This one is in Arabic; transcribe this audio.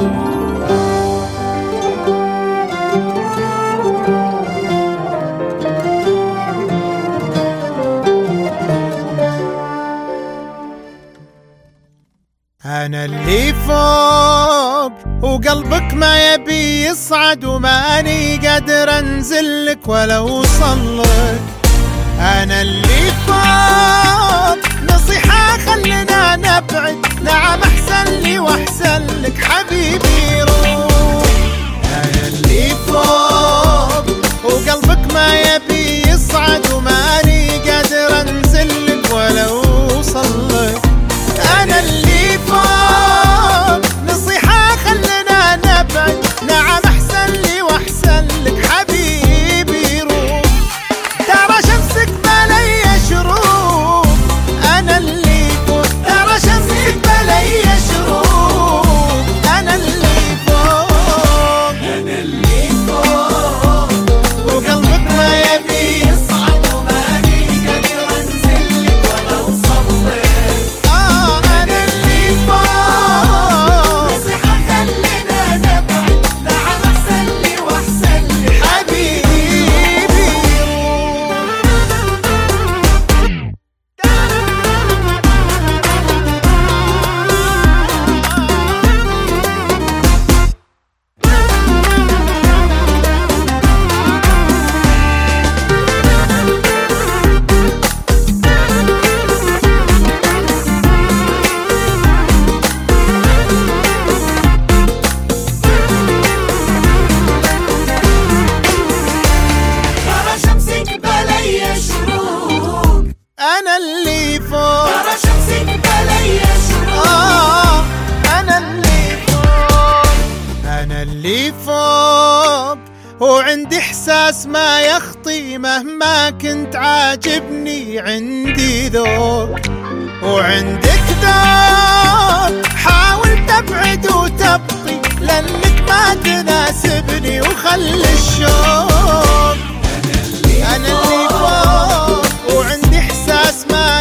أنا اللي فوق وقلبك ما يبي يصعد، وماني قادر أنزلك ولا أوصلك. أنا اللي فوق نصيحة خلنا نبعد، نعم أحسن لي وأحسن لك حبيبي روح. أنا اللي فوق وقلبك ما يبي يصعد، وماني قادر أنزلك ولا أوصلك. أنا اللي فوق نصيحة خلنا نبعد، نعم أحسن لي وأحسن لك حبيبي روح. ترى شمسك بلي شروق، أنا اللي فوق. ترى شمسك بلي شروق، أنا اللي فوق. أنا اللي فوق وقلبك ما يبي يصعد، وماني قادر أنزلك ولا أوصلك. أنا اللي فوق. ترى شمسك بلي شروق، أنا اللي فوق. أنا اللي فوق وعندي إحساس ما يخطي، مهما كنت عاجبني عندي ذوق. وعندك ذوق حاول تبعد وتبطي، لأنك ما تناسبني وخلي الشوق. أنا اللي فوق وعندي إحساس ما